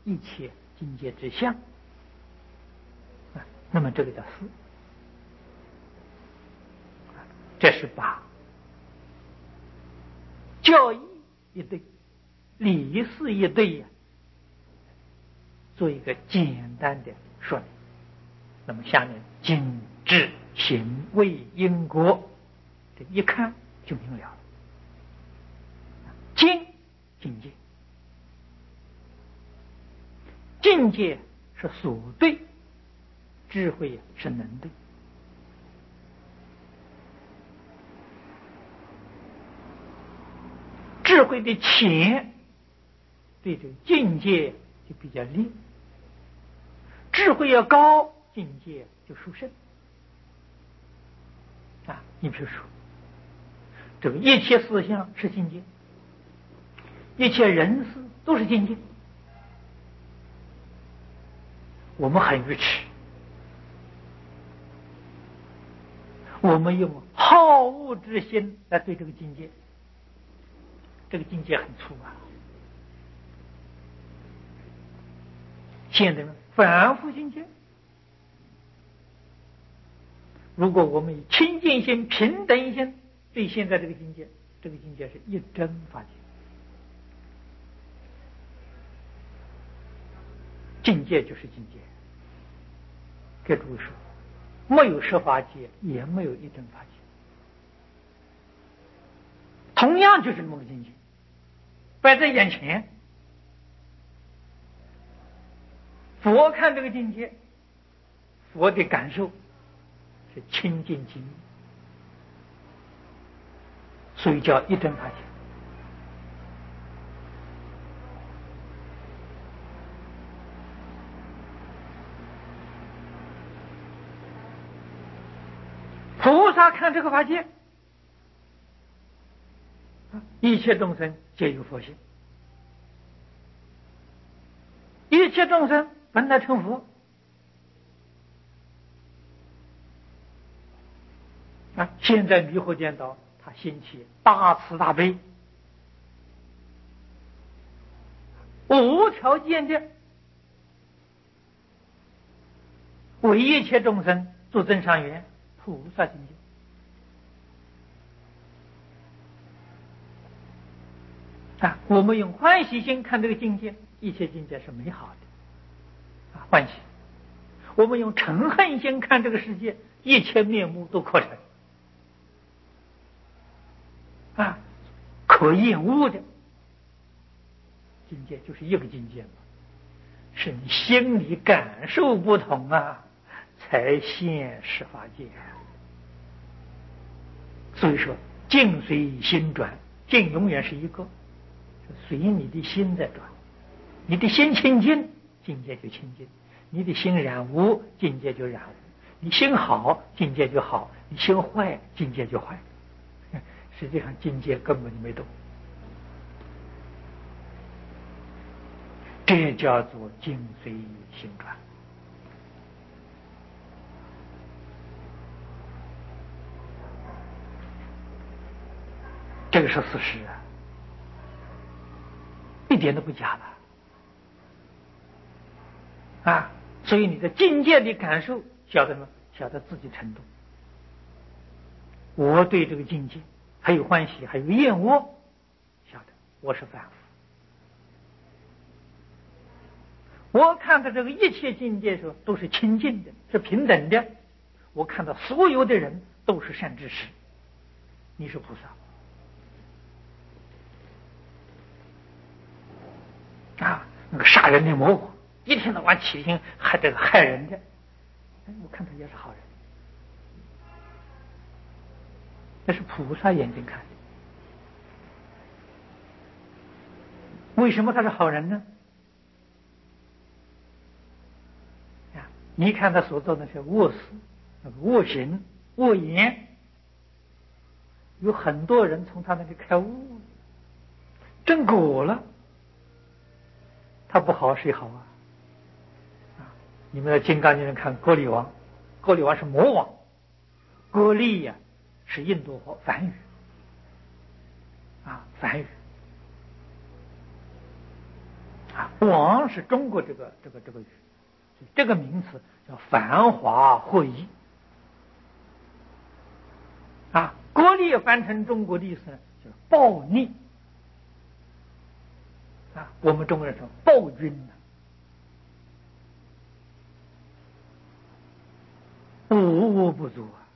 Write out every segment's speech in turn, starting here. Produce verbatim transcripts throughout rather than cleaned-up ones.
一切境界之相啊，那么这个叫思。这是把教义一对，理事一对呀，做一个简单的说明。那么下面精知行为因果，这一看就明了了。经境界，境界是所对，智慧是能对。智慧的浅，对这个境界就比较劣；智慧要高，境界就殊胜。啊，你比如说，这个一切思想是境界，一切人事都是境界。我们很愚痴，我们用好恶之心来对这个境界，这个境界很粗啊。现在呢，反复境界，如果我们以清净心、平等心对现在这个境界，这个境界是一真法界。境界就是境界，给诸位说，没有十法界，也没有一真法界，同样就是这么个境界，摆在眼前。佛看这个境界，佛的感受是清净经，所以叫一真法界。菩萨看这个法界，一切众生皆有佛性，一切众生本来成佛啊！现在迷惑颠倒，他兴起大慈大悲，无条件的为一切众生做增上缘，菩萨境界。啊，我们用欢喜心看这个境界，一切境界是美好的，啊，欢喜。我们用嗔恨心看这个世界，一切面目都可成，啊，可厌恶的境界就是一个境界嘛，是你心里感受不同啊，才现十法界。所以说，境随心转，境永远是一个。随你的心在转，你的心清净，境界就清净；你的心染污，境界就染污；你心好，境界就好；你心坏，境界就坏。实际上，境界根本就没动，这叫做境随心转。这个是事实啊，一点都不假的啊！所以你的境界的感受晓得吗？晓得自己程度。我对这个境界还有欢喜，还有厌恶，晓得我是凡夫。我看到这个一切境界的时候都是清净的，是平等的。我看到所有的人都是善知识，你是菩萨啊！那个杀人的魔王，一天到晚起心害这个害人的，哎，我看他也是好人，那是菩萨眼睛看的。为什么他是好人呢？啊，你看他所做的是恶事、那个恶行、恶言，有很多人从他那里开悟，正果了。他不好谁好啊？啊，你们在《金刚经》看歌利王，歌利王是魔王，歌利呀、啊、是印度话梵语啊，梵语啊， 王是中国这个这个这个语，这个名词叫繁华会意啊。国力翻成中国的意思呢，就是暴逆啊。我们中国人说暴君呢、啊，无恶不作啊。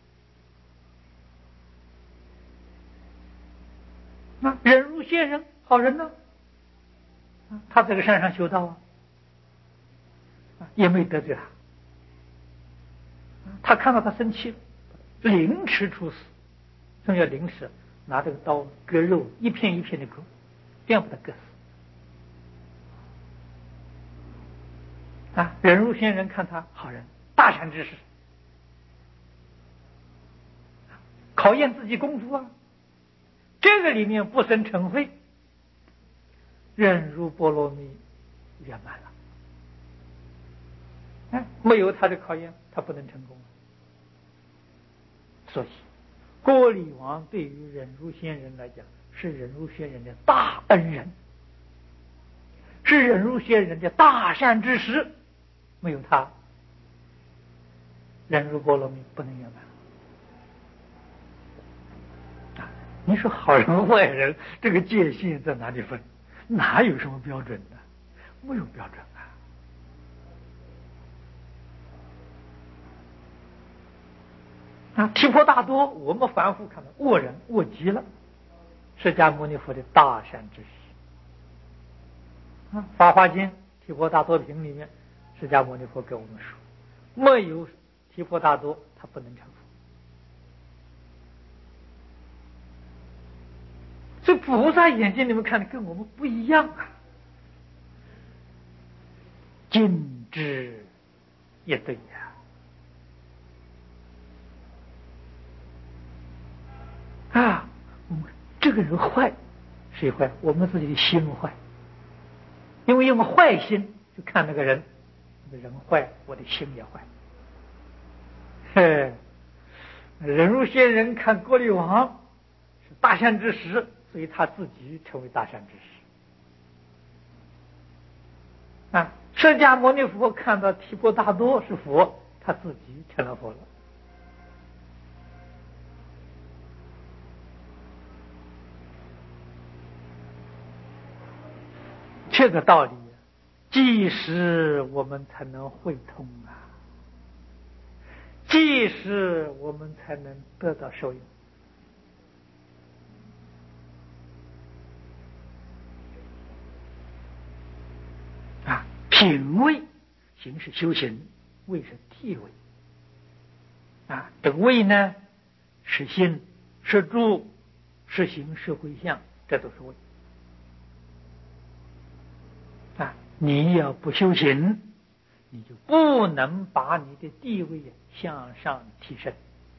那忍辱仙人，好人呢、啊，他在这个山上修道啊，也没得罪他。他看到他生气了，凌迟处死。什么叫凌迟？拿这个刀割肉，一片一片的割，这样把他割死。啊，忍辱仙人看他好人，大善之士，考验自己功夫啊。这个里面不生成慧，忍辱波罗蜜圆满了。哎，没有他的考验，他不能成功。所以，郭李王对于忍辱仙人来讲，是忍辱仙人的大恩人，是忍辱仙人的大善之时。没有他，忍辱波罗蜜不能圆满。你说好人坏人这个界限在哪里分？哪有什么标准的？没有标准啊！啊，提婆达多，我们凡夫看到恶人恶极了，释迦牟尼佛的大善之时啊，《法华经·提婆达多品》里面，释迦牟尼佛给我们说，没有提婆达多，他不能成佛。这菩萨眼睛里面看的跟我们不一样啊，尽知也对呀、啊。啊，这个人坏，谁坏？我们自己的心坏，因为用坏心去看那个人，那个人坏，我的心也坏。嘿，忍辱仙人看郭律王是大善之时，所以他自己成为大善之时。啊，释迦牟尼佛看到提婆达多是佛，他自己成了佛了。这个道理，即使我们才能会通啊，即使我们才能得到受用。啊，品位行是修行，位是地位。啊，这个位呢，是心，是住，是行，是回向，这都是位。啊，你要不修行，你就不能把你的地位向上提升。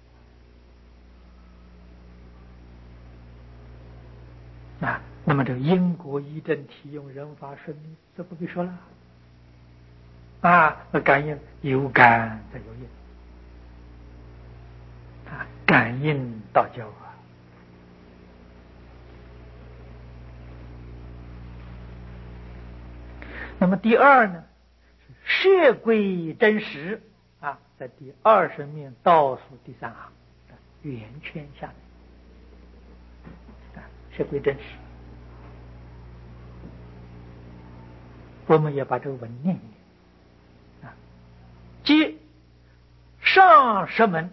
啊，那么这个因果依正体用人法顺利，这不必说了。啊，那感应有感则有应。啊，感应道交啊。那么第二呢，摄归真实啊，在第二十面倒数第三行圆圈下面啊，摄归真实。我们也把这个文念一念啊，即上师门，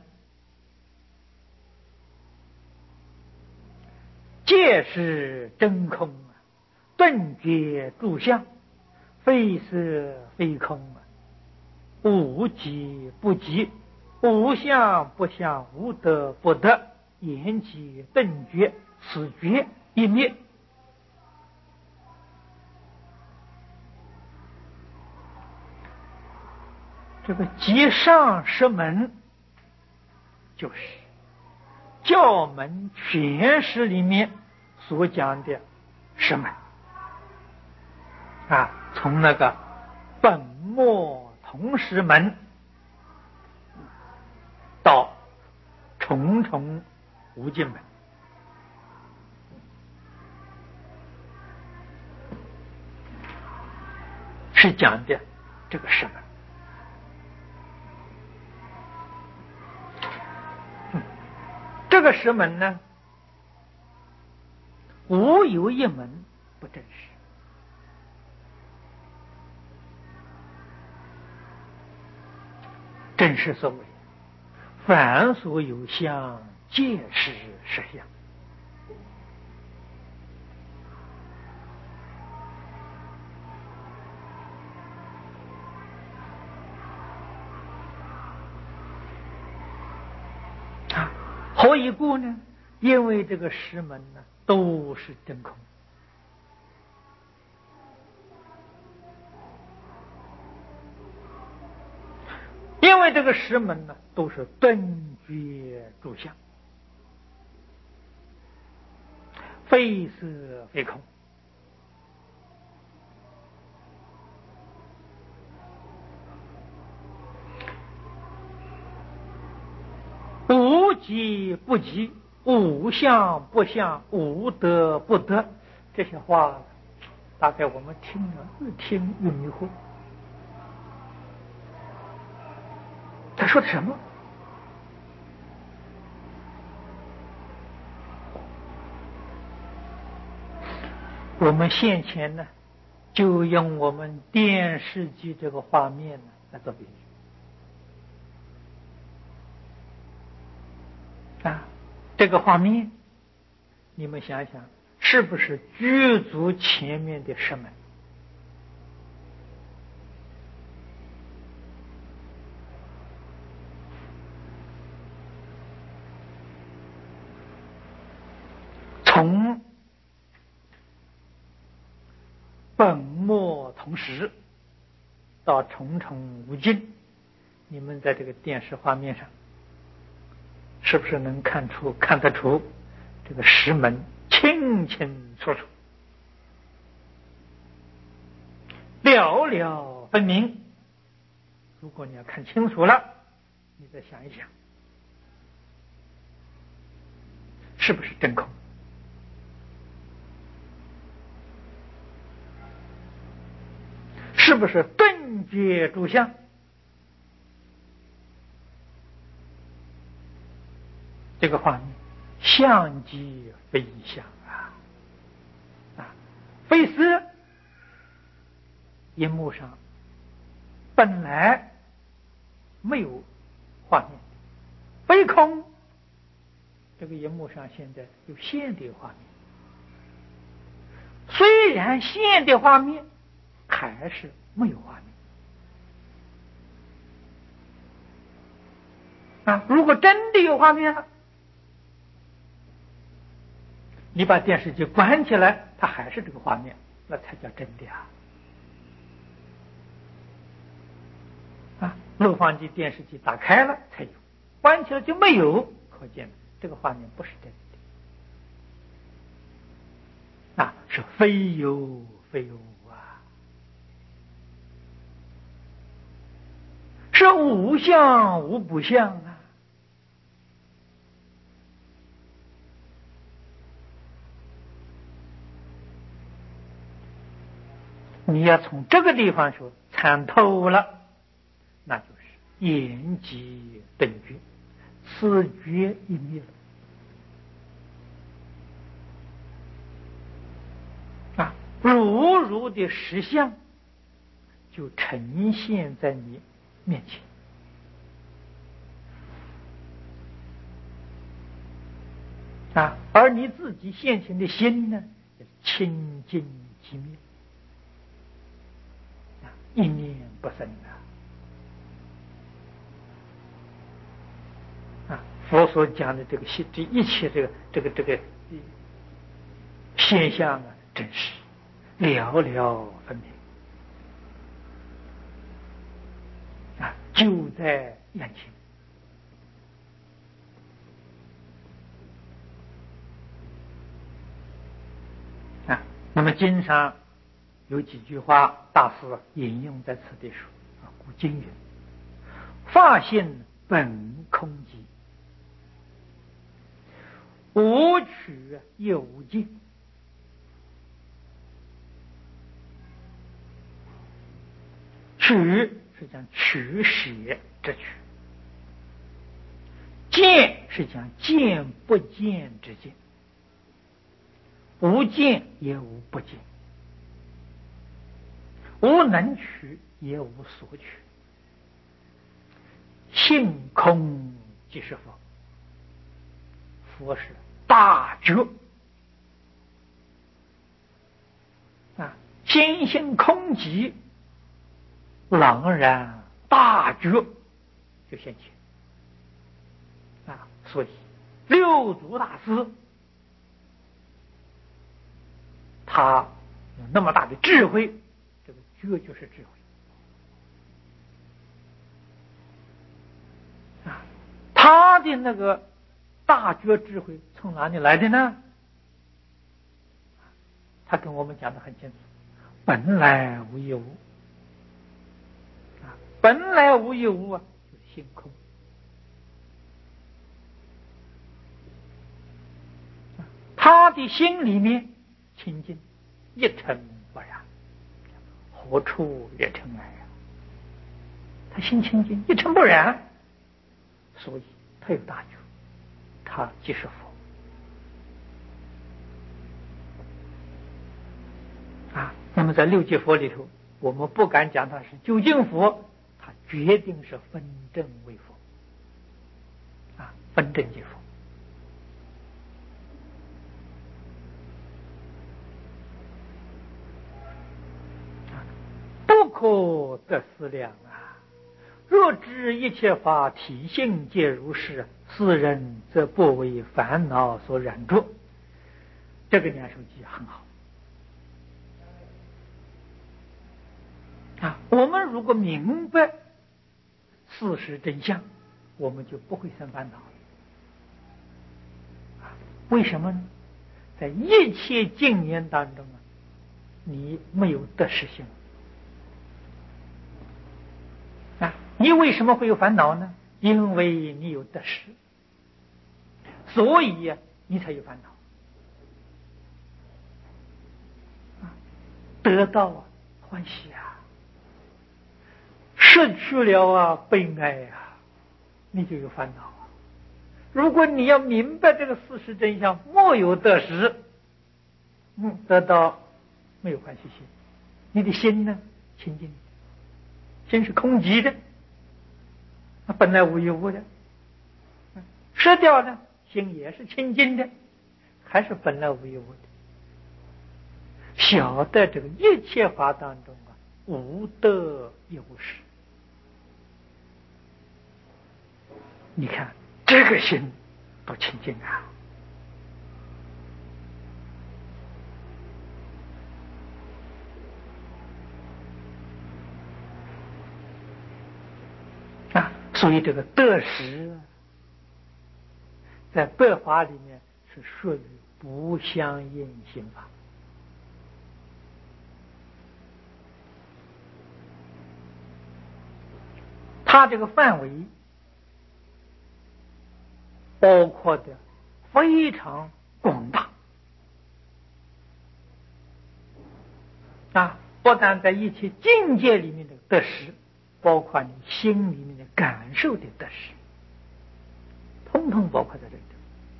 皆是真空，顿觉诸相，非色非空，无即不即，无相不相，无得不得，言即顿觉，此觉一灭。这个即上师门，就是教门全师里面所讲的师门啊，从那个本末同师门到重重无尽门。 是讲的这个师门。嗯，这个师门呢，无有一门不真实。正是所谓凡所有相，皆是实相。啊，何以故呢？因为这个十门呢，都是真空。因为这个十门呢，都是顿觉住相，非色非空。无即不即，无相不相，无得不得。这些话大概我们听了越听越迷惑。他说的什么？我们现前呢，就用我们电视机这个画面呢来做比喻啊。这个画面，你们想想，是不是剧组前面的石门？从本末同时到重重无尽，你们在这个电视画面上，是不是能看出看得出这个石门清清楚楚，了了分明？如果你要看清楚了，你再想一想，是不是真空？是不是顿觉住相？这个画面相即非相啊！啊，非是荧幕上本来没有画面，非空这个荧幕上现在有现的画面。虽然现的画面还是没有画面啊！如果真的有画面了，你把电视机关起来，它还是这个画面，那才叫真的啊！啊，录放机、电视机打开了才有，关起来就没有，可见这个画面不是真的啊，是非有非无啊，是无相无不相啊。你要从这个地方说参透了，那就是言即顿觉，此觉一灭了啊，如如的实相就呈现在你面前啊，而你自己现前的心呢，清净寂灭，一念不生啊！啊，佛所讲的这个现，这一切这个这个这个现象啊，真是了了分明啊，就在眼前啊。那么经常有几句话，大师引用在此地说啊，古今云：法性本空寂，无取有尽。 取是讲取舍之取，见是讲见不见之见，无见也无不见，无能取也无所取，性空即是佛。佛是大觉啊，心性空寂，朗然大觉就现前啊。所以六祖大师他有那么大的智慧，这个觉就是智慧啊。他的那个大觉智慧从哪里来的呢？他跟我们讲的很清楚，本来无一物啊，本来无一物啊，就是性空。他的心里面清净，一尘不染，何处惹尘埃呀？他心清净，一尘不染，所以他有大觉，他即是佛啊。那么在六界佛里头，我们不敢讲他是究竟佛，他决定是分正为佛啊，分正即佛。不可得思量啊！若知一切法体性皆如是，斯人则不为烦恼所染着。这个念手机很好啊！我们如果明白事实真相，我们就不会生烦恼了。为什么呢？在一切境缘当中啊，你没有得失心啊，你为什么会有烦恼呢？因为你有得失，所以啊，你才有烦恼。得到啊，欢喜啊；失去了啊，悲哀啊，你就有烦恼啊。如果你要明白这个事实真相，莫有得失，嗯，得到没有欢喜心，你的心呢清净，心是空寂的，本来无一物的，失掉呢，心也是清净的，还是本来无一物的。晓得这个一切法当中啊，无得有失。你看这个心多清净啊！啊，所以这个得失在白法里面是属于不相应心法。它这个范围包括的非常广大啊，不但在一切境界里面的得失，包括你心里面的感受的得失，通通包括在这里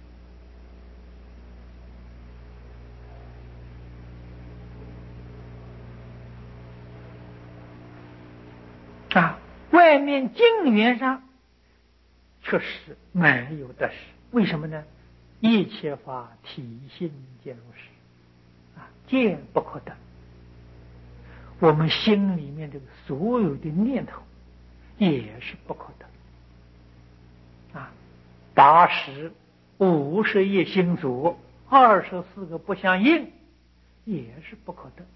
头啊。外面境缘上确实没有得失，为什么呢？一切法体性皆如是啊，见不可得。我们心里面这个所有的念头也是不可得啊，八十五十一心所，二十四个不相应，也是不可得。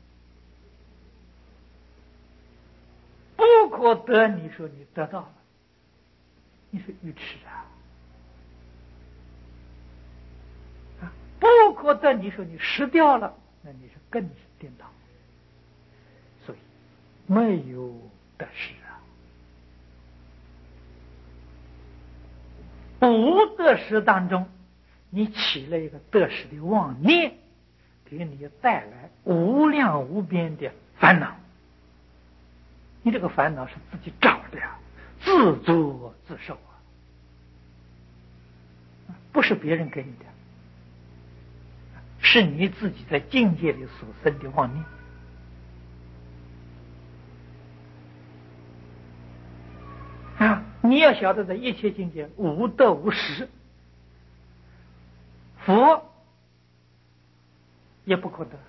不可得，你说你得到了，你是愚痴啊！啊，不可得，你说你失掉了，那你是更是颠倒。所以没有得失啊，无得失当中，你起了一个得失的妄念，给你带来无量无边的烦恼。 你这个烦恼是自己找的呀，自作自受啊，不是别人给你的，是你自己在境界里所生的妄念。啊，你要晓得，在一切境界无得无失，佛也不可得。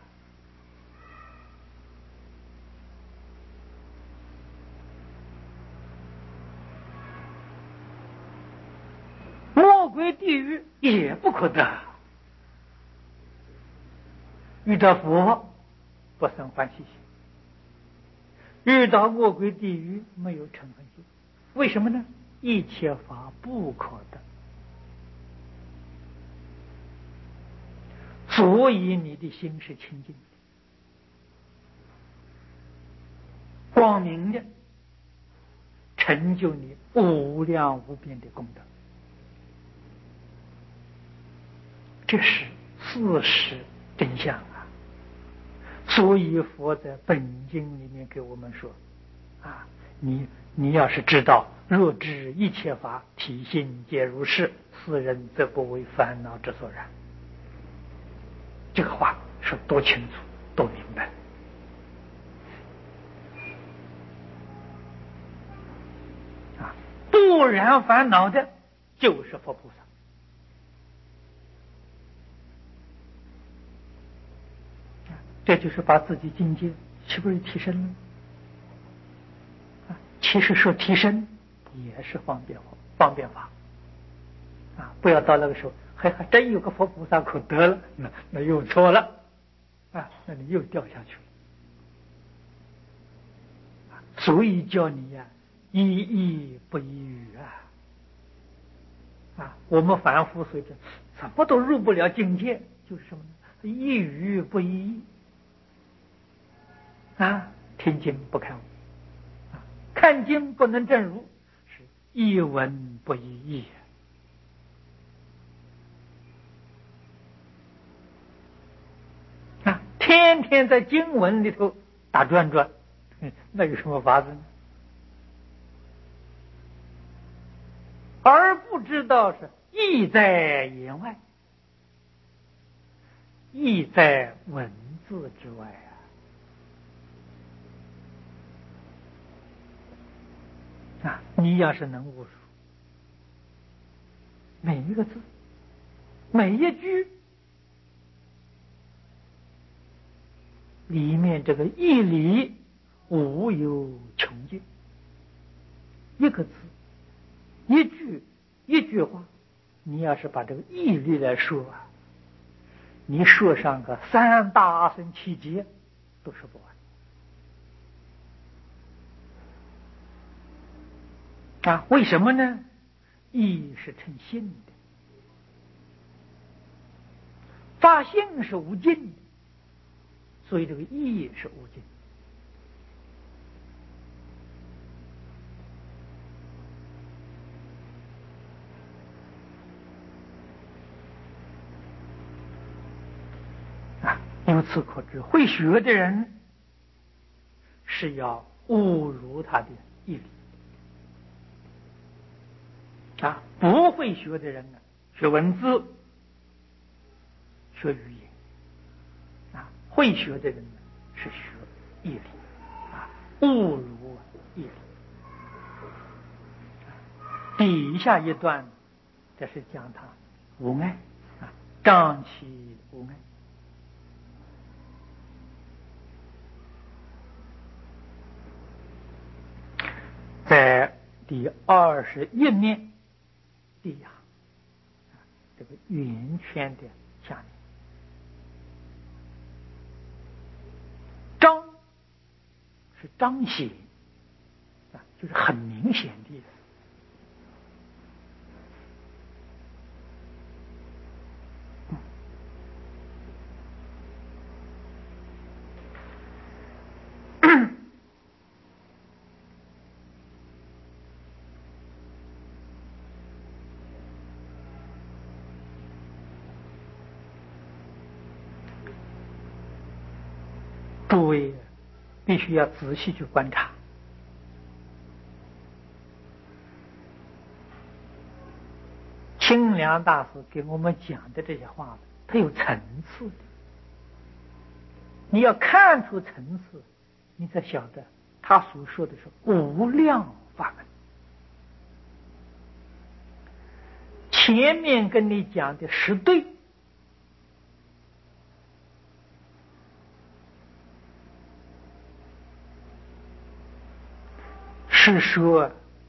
魔鬼地狱也不可得，遇到佛不生欢喜心，遇到魔鬼地狱没有嗔恨心。为什么呢？一切法不可得，所以你的心是清净的、光明的，成就你无量无边的功德。这是事实真相啊！所以佛在本经里面给我们说啊，你你要是知道，若知一切法体性皆如是，斯人则不为烦恼之所染。这个话说多清楚，多明白啊！不染烦恼的，就是佛菩萨。这就是把自己境界是不是提升了？啊，其实说提升也是方便法，方便法。啊，不要到那个时候还还真有个佛菩萨可得了，那那又错了，啊，那你又掉下去了。所以叫你呀、啊，依义不依语啊！啊，我们凡夫所以讲，怎么都入不了境界，就是什么呢？依语不依义。啊，听经不看悟，啊，看经不能证如，是一文不一义啊！天天在经文里头打转转，那有什么法子呢？而不知道是意在言外，意在文字之外啊！啊，你要是能悟出每一个字、每一句里面这个义理无有穷尽，一个字、一句、一句话，你要是把这个义理来说啊，你说上个三大阿僧祇劫都说不完啊！为什么呢？义是成性的，发性是无尽的，所以这个义是无尽。啊，由此可知，会学的人是要侮辱他的义理啊，不会学的人呢，学文字、学语言啊，会学的人呢是学义理啊，侮辱义理。底下一段，这是讲他无碍啊，张其无碍。在第二十一面地下，这个圆圈的下面，彰是彰显啊，就是很明显的意思。诸位必须要仔细去观察清凉大师给我们讲的这些话，它有层次的。你要看出层次，你才晓得他所说的是无量法门。前面跟你讲的十对，是说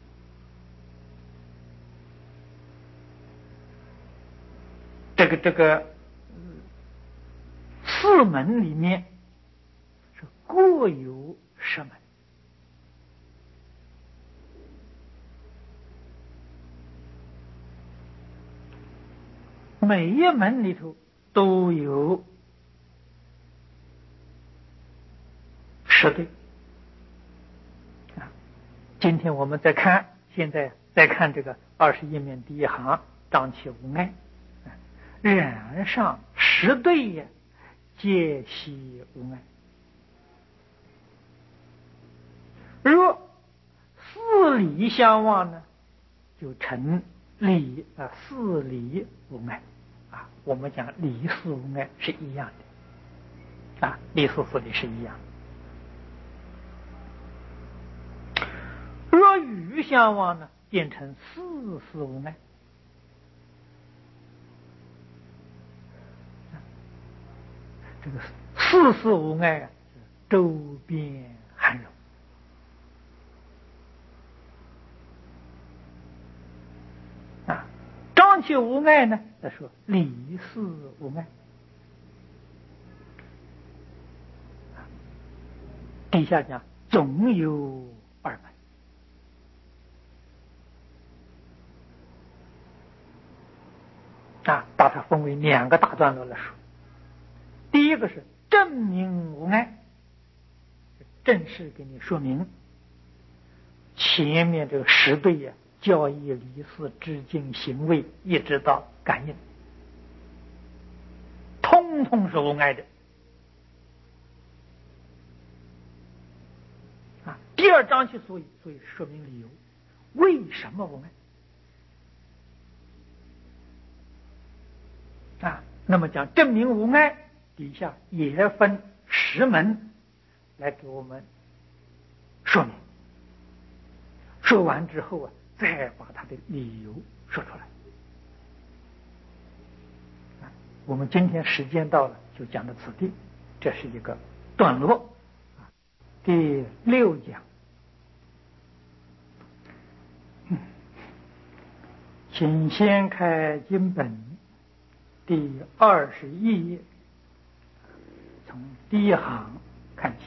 这个这个四门里面是各有十门，每一门里头都有十对。今天我们再看，现在再看这个二十页面第一行，张其无碍，然上十对也，皆悉无碍。若四理相望呢，就成理啊，四理无碍啊。我们讲理四无碍是一样的啊，理四四理是一样的。若与相望呢，变成四四无碍。这个四四无碍啊，周边含容啊。张其无碍呢，他说理四无碍。底下讲总有二门。啊，把它分为两个大段落来说。第一个是证明无碍，正式给你说明前面这个十对呀、啊，教义理事知境行为一直到感应，通通是无碍的啊。第二章其所以所以说明理由，为什么无碍啊？那么讲证明无碍，底下也分十门来给我们说明。说完之后啊，再把他的理由说出来。啊，我们今天时间到了，就讲到此地，这是一个段落。啊，第六讲，嗯，请先开经本第二十一页，从第一行看起。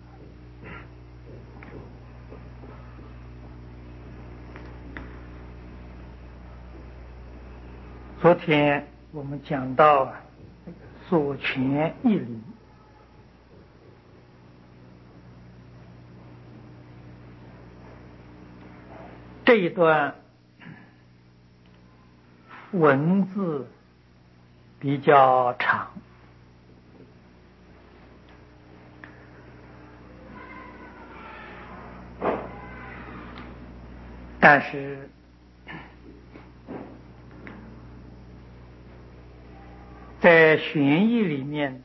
昨天我们讲到所权义理，这一段文字比较长，但是在玄义里面，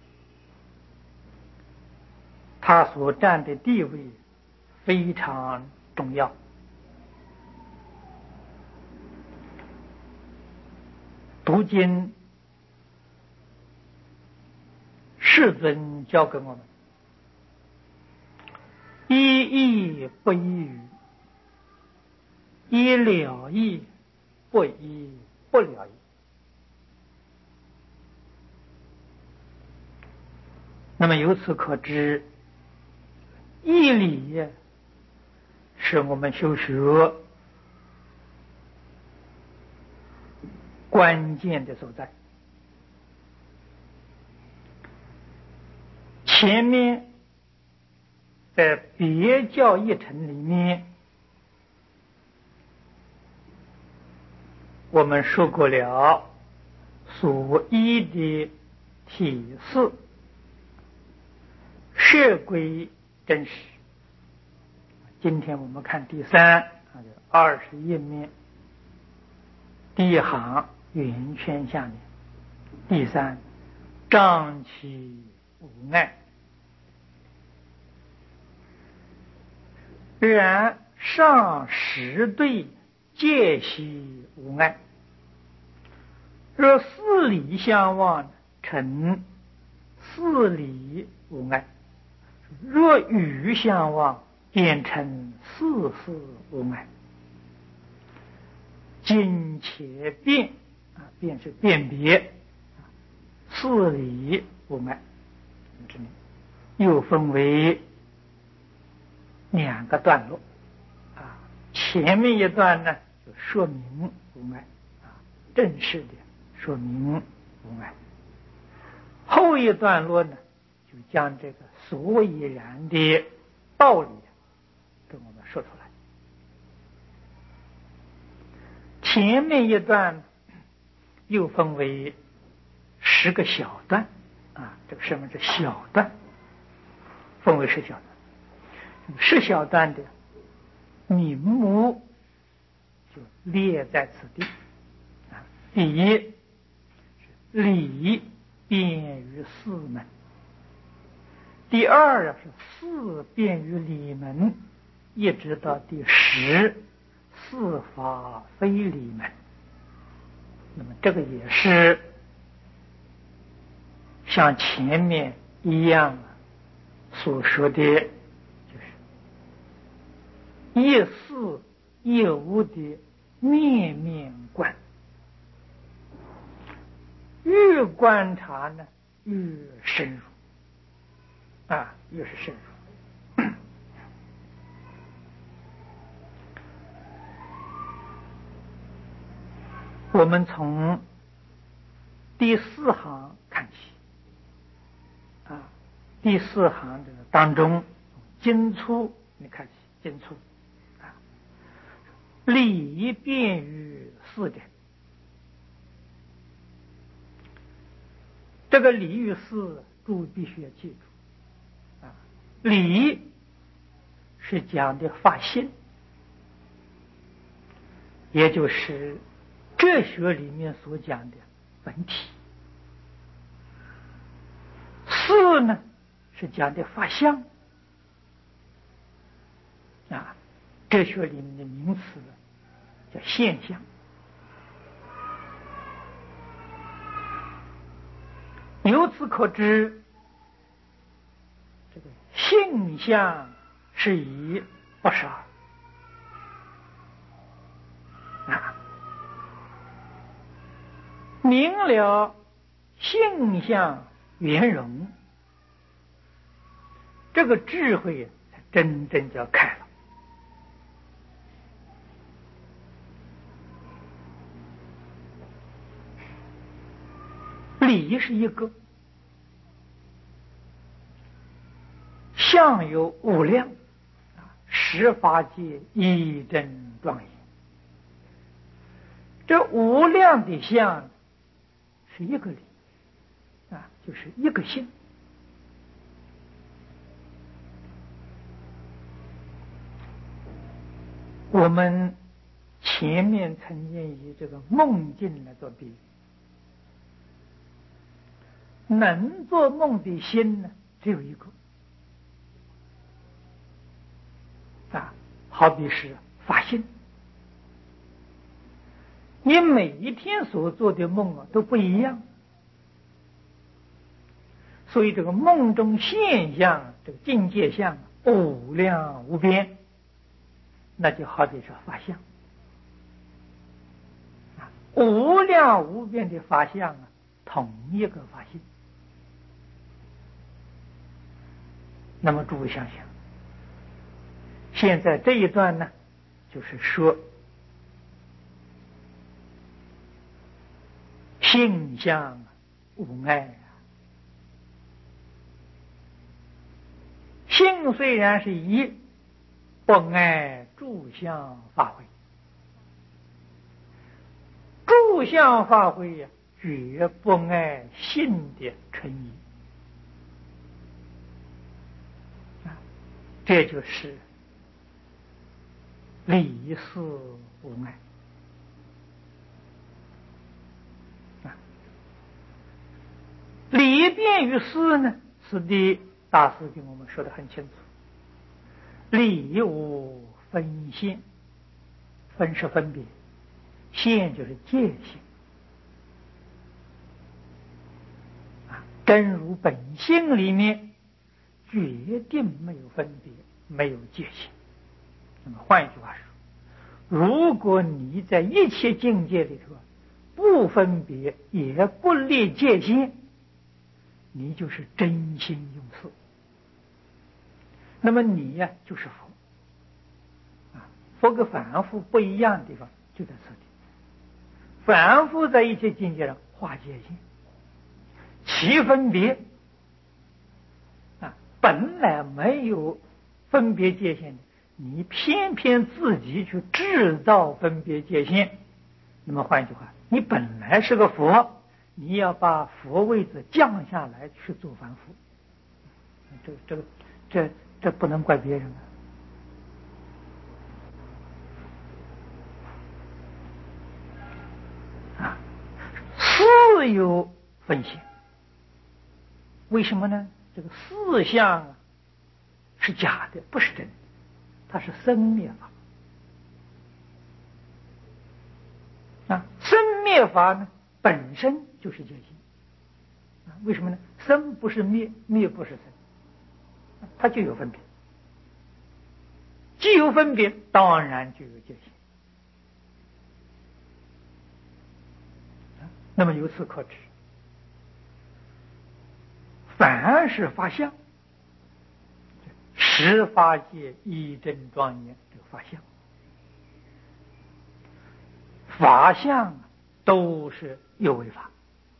它所占的地位非常重要。读经，世尊教给我们：一义不一语，一了义不一不了义。那么由此可知，义理是我们修学关键的所在。前面在别教义程里面，我们说过了所依的体式摄归真实。今天我们看第三二十页面， 第一行圆圈下面，第三瘴气无碍。然上十对戒息无碍。若四理相望，成四理无碍；若与相望，便成四事无碍。今且辨啊，辨是辨别四理无碍，又分为两个段落啊。前面一段呢，就说明无碍啊，正式的说明无碍。后一段落呢，就将这个所以然的道理跟我们说出来。前面一段又分为十个小段啊，这个什么是小段？分为十小段。十小段的名目就列在此地啊。第一，理便于四门；第二是四便于理门，一直到第十，四法非理门。那么这个也是像前面一样所说的，就是一事一物的面面观，越观察呢越深入啊，越是深入。我们从第四行看起啊，第四行这个当中经粗，你看起经粗啊，理便于四点。这个理与四，诸位必须要记住啊。理是讲的发心，也就是哲学里面所讲的本体。四呢是讲的法相啊，哲学里面的名词叫现象。由此可知，这个性相是以不是二啊。明了性相圆融，这个智慧才真正叫开了。理是一个，相有无量，十法界一真庄严。这无量的相是一个理啊，就是一个性。我们前面曾经以这个梦境来做比喻，能做梦的心呢，只有一个啊，好比是法心。你每一天所做的梦啊都不一样，所以这个梦中现象，这个境界相无量无边，那就好比是法相啊，无量无边的法相啊，同一个法性。那么诸位想想，现在这一段呢，就是说性相无碍啊。性虽然是一，不碍诸相发挥，诸相发挥呀、啊，绝不碍性的成因。这就是理事无碍。 便于思呢，是的大师给我们说得很清楚，理无分现，分是分别，现就是界限。真如本性里面决定没有分别，没有界限。那么换一句话说，如果你在一切境界里头不分别也不立界限，你就是真心用事，那么你呀、就是佛啊。佛跟凡夫不一样的地方就在这里，凡夫在一切境界上划界限，其分别啊，本来没有分别界限的，你偏偏自己去制造分别界限。那么换一句话，你本来是个佛，你要把佛位子降下来去做凡夫，这这这这不能怪别人啊！啊，是有分显，为什么呢？这个四相啊是假的，不是真的，它是生灭法啊。生灭法呢本身就是界限啊。为什么呢？生不是灭，灭不是生，它就有分别。既有分别，当然就有界限。那么由此可知，凡是法相，十法界一真庄严，这个法相，法相都是有为法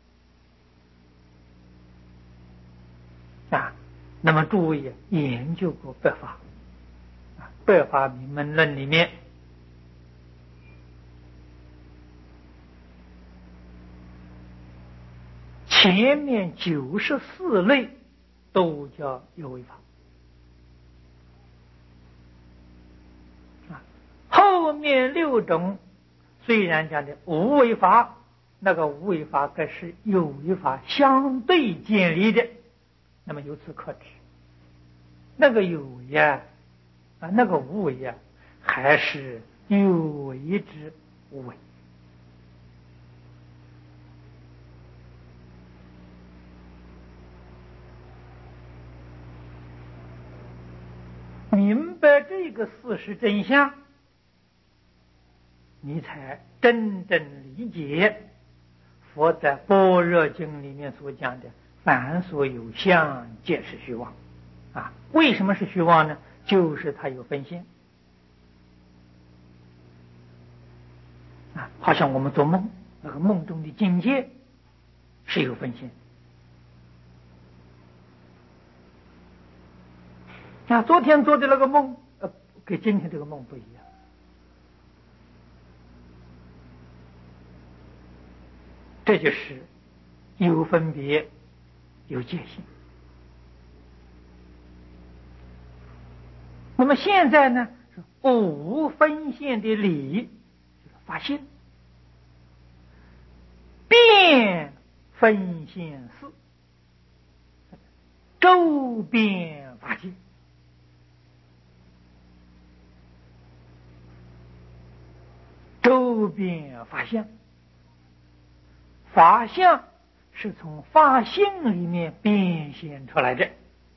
啊。那么诸位研究过百法啊，百法明门论里面前面九十四类都叫有为法啊，后面六种虽然讲的无为法，那个无为法可是有为法相对建立的。那么由此可知，那个有为呀啊，那个无为呀，还是有为之无为。明白这个事实真相，你才真正理解佛在《般若经》里面所讲的凡所有相，皆是虚妄啊。为什么是虚妄呢？就是它有分现啊，好像我们做梦，那个梦中的境界是有分现啊。昨天做的那个梦，呃，跟今天这个梦不一样。这就是有分别，有界限。那么现在呢，无分现的理就是发现，变分现事，周边法界。周边法相，法相是从法性里面变现出来的，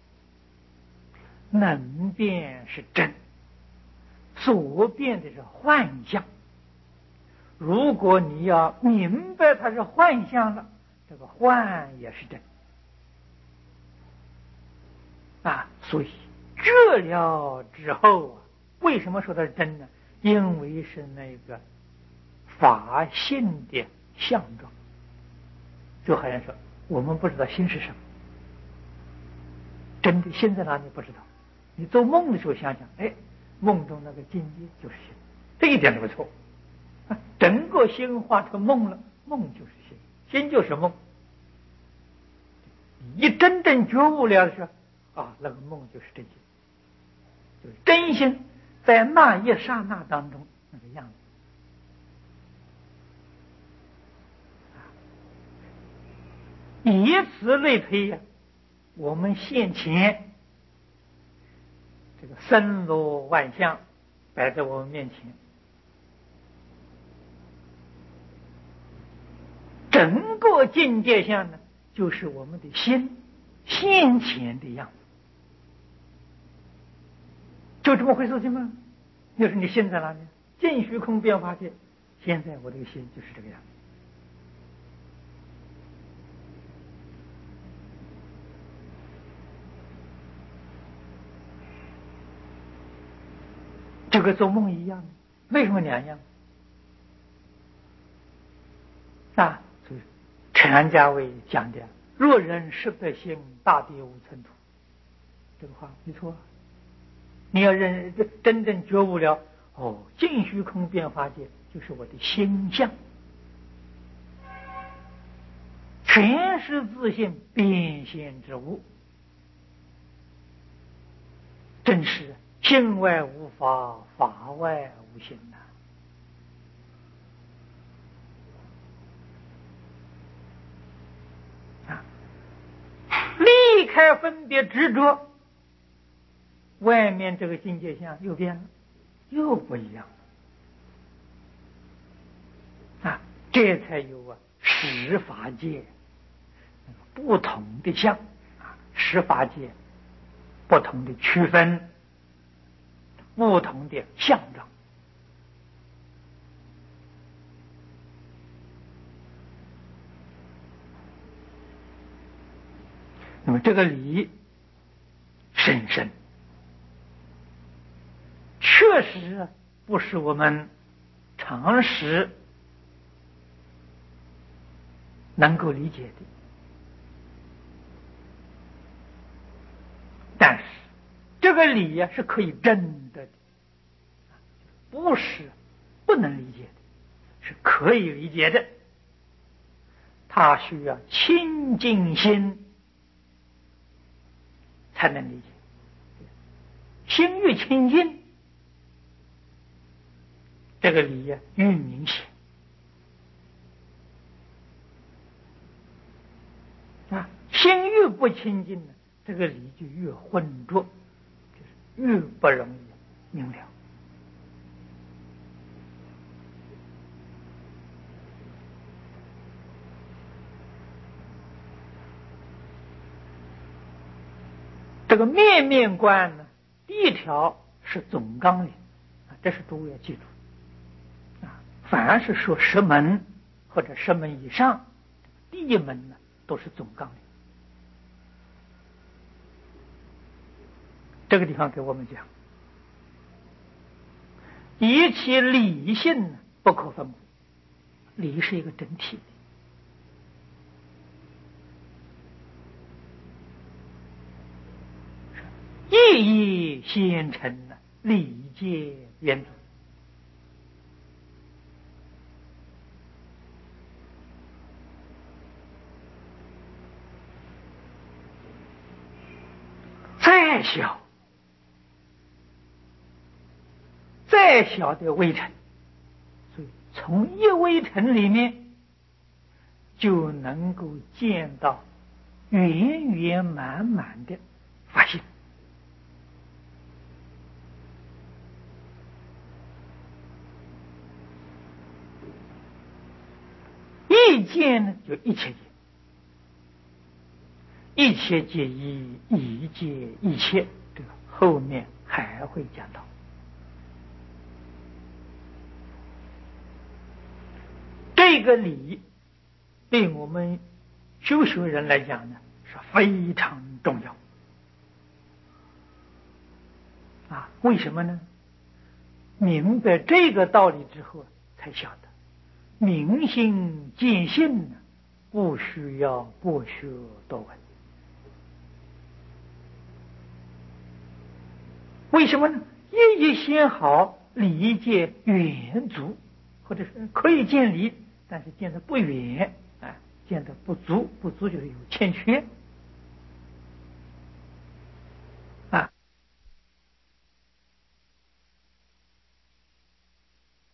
能变是真，所变的是幻象。如果你要明白它是幻象了，这个幻也是真啊。所以觉了之后啊，为什么说它是真呢？因为是那个法性的相状。就好像说，我们不知道心是什么，真的心在哪里不知道。你做梦的时候想想，哎，梦中那个境界就是心，这一点都不错。啊，整个心化成梦了，梦就是心，心就是梦。一真正觉悟了的时候，啊，那个梦就是真心，就是真心在那一刹那当中那个样子。 以此类推呀、啊，我们现前这个森罗万象摆在我们面前，整个境界相呢，就是我们的心现前的样子，就这么回事情吗？就是你心在哪里？尽虚空变化界，现在我这个心就是这个样子。这个做梦一样，为什么两样？啊，所以陈家伟讲的“若人识得心，大地无尘土”，这个话没错。你要认真正觉悟了，哦，尽虚空变化界就是我的心相，全是自性变现之物，真是心外无法，法外无心呐、啊！离开分别执着，外面这个境界相又变了，又不一样了啊！这才有啊十法界不同的相啊，十法界不同的区分，不同的相状。那么这个理深深，确实不是我们常识能够理解的，但是这个理呀、啊、是可以证得的，不是不能理解的，是可以理解的。它需要清净心才能理解，心越清净，这个理呀、啊、越明显啊。心越不清净呢，这个理就越浑浊，就是越不容易明了。这个面面观呢，第一条是总纲领啊，这是诸位要记住啊。凡是说十门或者十门以上，第一门呢都是总纲领。这个地方给我们讲，一切理性呢不可分割，理是一个整体的。意义先成呢，理界缘主。再小再小的微尘，所以从一微尘里面就能够见到圆圆满满的法性。一见呢，就一切见，一切皆一，一皆一切，这个后面还会讲到。这个理对我们修学人来讲呢，是非常重要啊！为什么呢？明白这个道理之后，才晓得明心见性呢，不需要博学多闻。为什么呢？业业先好，理界远足，或者是可以见理，但是见得不远，哎，见得不足，不足就是有欠缺。